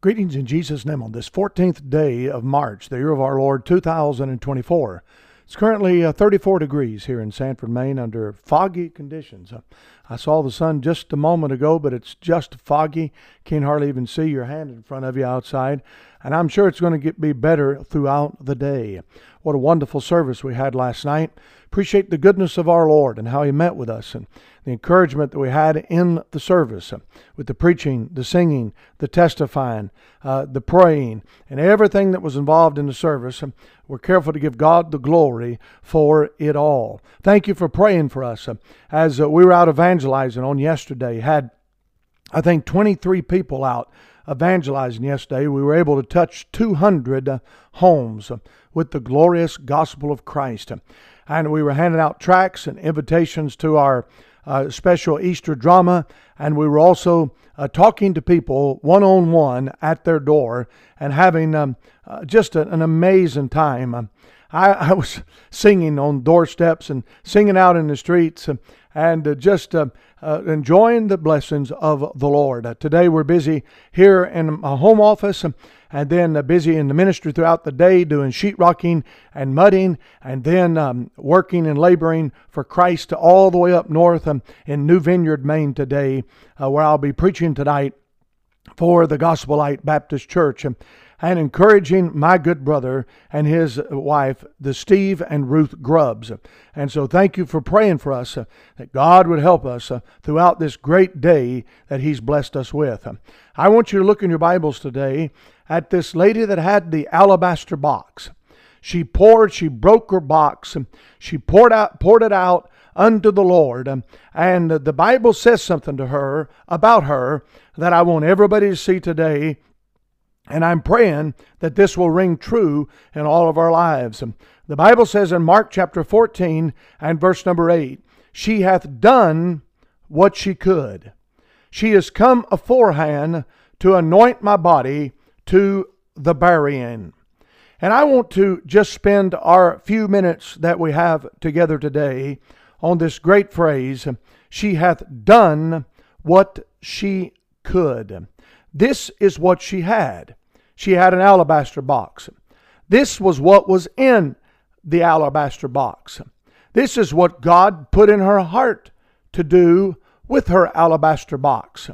Greetings in Jesus' name on this 14th day of March, the year of our Lord 2024. It's currently 34 degrees here in Sanford, Maine, under foggy conditions. I saw the sun just a moment ago, but it's just foggy. Can't hardly even see your hand in front of you outside. And I'm sure it's going to be better throughout the day. What a wonderful service we had last night. Appreciate the goodness of our Lord and how He met with us and the encouragement that we had in the service with the preaching, the singing, the testifying, the praying, and everything that was involved in the service. We're careful to give God the glory for it all. Thank you for praying for us. As we were out evangelizing on yesterday, had, I think, 23 people out evangelizing yesterday. We were able to touch 200 homes with the glorious gospel of Christ. And we were handing out tracts and invitations to our special Easter drama, and we were also talking to people one-on-one at their door and having just an amazing time. I was singing on doorsteps and singing out in the streets and just enjoying the blessings of the Lord. Today we're busy here in my home office and then busy in the ministry throughout the day doing sheetrocking and mudding and then working and laboring for Christ all the way up north in New Vineyard, Maine today, where I'll be preaching tonight for the Gospel Light Baptist Church and encouraging my good brother and his wife, the Steve and Ruth Grubbs. And so thank you for praying for us, that God would help us throughout this great day that He's blessed us with. I want you to look in your Bibles today at this lady that had the alabaster box. She broke her box, and she poured it out unto the Lord. And the Bible says something to her, about her, that I want everybody to see today. And I'm praying that this will ring true in all of our lives. The Bible says in Mark chapter 14 and verse number 8, she hath done what she could. She is come aforehand to anoint my body to the burying. And I want to just spend our few minutes that we have together today on this great phrase, she hath done what she could. This is what she had. She had an alabaster box. This was what was in the alabaster box. This is what God put in her heart to do with her alabaster box.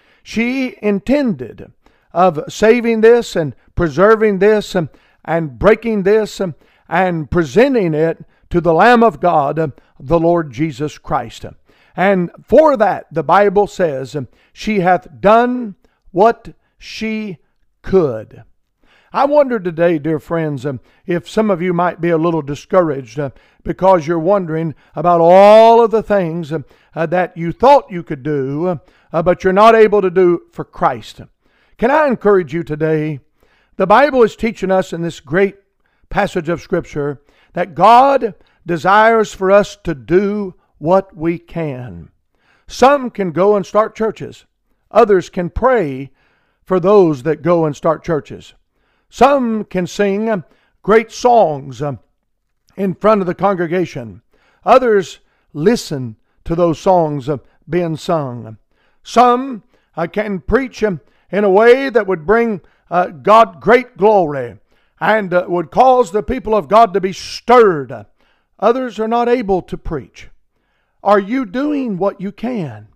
She intended of saving this and preserving this and breaking this and presenting it to the Lamb of God, the Lord Jesus Christ. And for that, the Bible says, she hath done what she could. I wonder today, dear friends, if some of you might be a little discouraged because you're wondering about all of the things that you thought you could do, but you're not able to do for Christ. Can I encourage you today? The Bible is teaching us in this great passage of Scripture that God desires for us to do what we can. Some can go and start churches. Others can pray for those that go and start churches. Some can sing great songs in front of the congregation. Others listen to those songs being sung. Some can preach in a way that would bring God great glory and would cause the people of God to be stirred. Others are not able to preach. Are you doing what you can?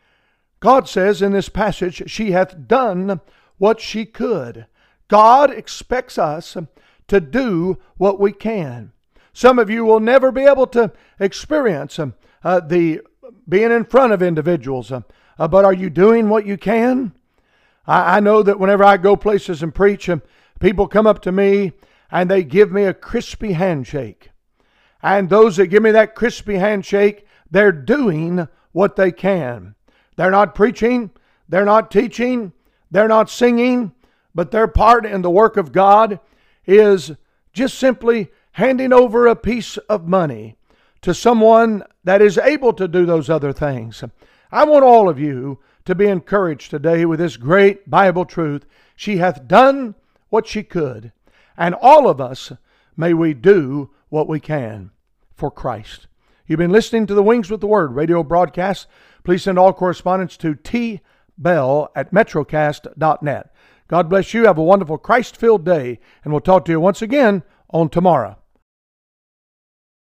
God says in this passage, she hath done what she could. God expects us to do what we can. Some of you will never be able to experience the being in front of individuals, but are you doing what you can? I know that whenever I go places and preach, people come up to me and they give me a crispy handshake. And those that give me that crispy handshake, they're doing what they can. They're not preaching, they're not teaching, they're not singing, but their part in the work of God is just simply handing over a piece of money to someone that is able to do those other things. I want all of you to be encouraged today with this great Bible truth. She hath done what she could, and all of us, may we do what we can for Christ. You've been listening to the Wings with the Word radio broadcast. Please send all correspondence to tbell@metrocast.net. God bless you. Have a wonderful Christ-filled day, and we'll talk to you once again on tomorrow.